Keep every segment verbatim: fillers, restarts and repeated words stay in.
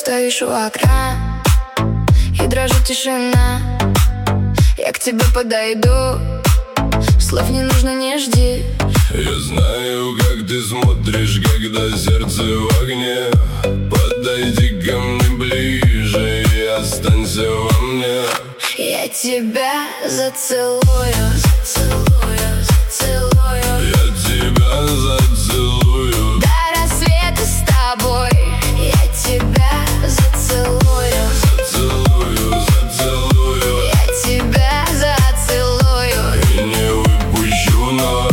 стоишь у окна, и дрожит тишина. Я к тебе подойду, слов не нужно, не жди. Я знаю, как ты смотришь, когда сердце в огне. Подойди ко мне ближе и останься во мне. Я тебя зацелую, зацелую, зацелую. Я тебя зацелую. До рассвета с тобой. Я тебя зацелую, Зацелую, зацелую. я тебя зацелую. И не выпущу вновь.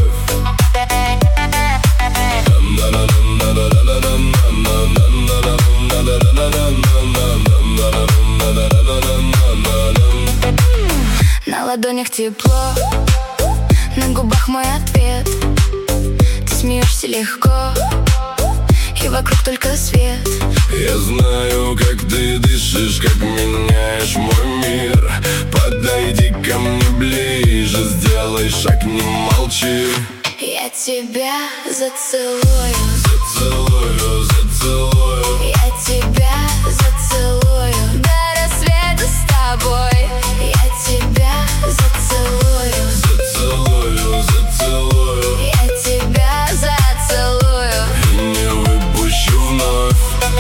На ладонях тепло, на губах мой ответ. Ты смеешься легко, и вокруг только свет. Я знаю, как ты дышишь, как меняешь мой мир. Подойди ко мне ближе, сделай шаг, не молчи. Я тебя зацелую, Зацелую, зацелую. я тебя зацелую. До рассвета с тобой. Я тебя зацелую, Зацелую, зацелую. я тебя зацелую. И не выпущу вновь.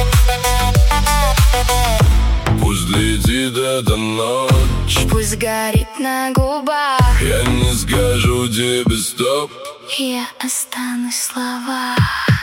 Пусть летит эта ночь, Пусть горит на губах, я не скажу тебе стоп. я останусь в словах.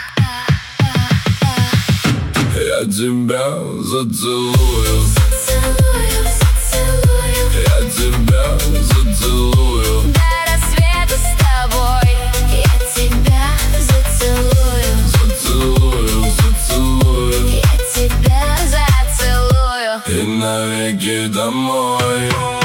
Я тебя зацелую. Зацелую, зацелую. Я тебя зацелую. До рассвета с тобой. Я тебя зацелую, Зацелую, зацелую. я тебя зацелую. И навеки домой.